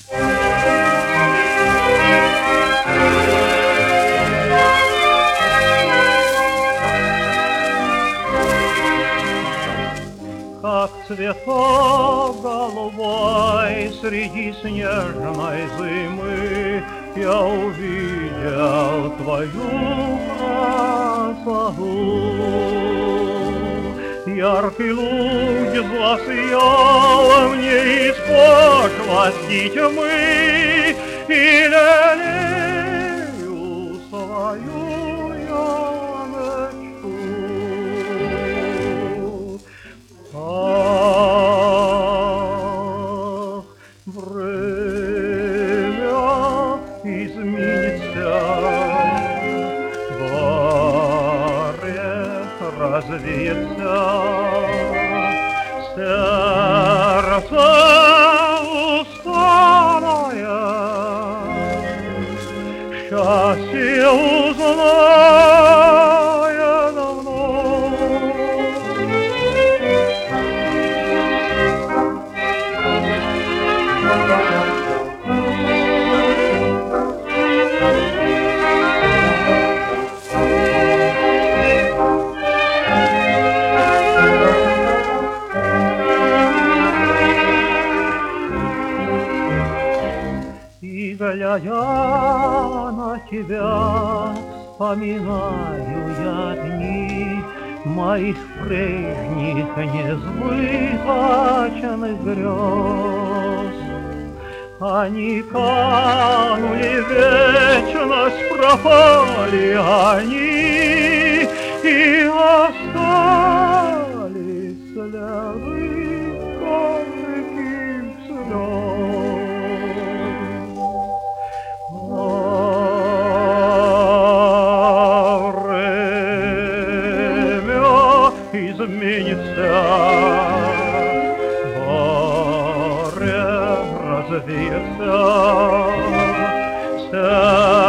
Как цветок голубой среди снежной зимы я увидел твою красоту. Яркий луч засиял мне из пошлости тьмы, и лелею свою я мечту. Ах, время изменится, барет развеется, сердце усталое счастье узнает давно. И глядя на тебя, вспоминаю я дни моих прежних несбыточных грез. Они канули в вечность, пропали они, и остались следы горьких слез. Время изменится, море развеется,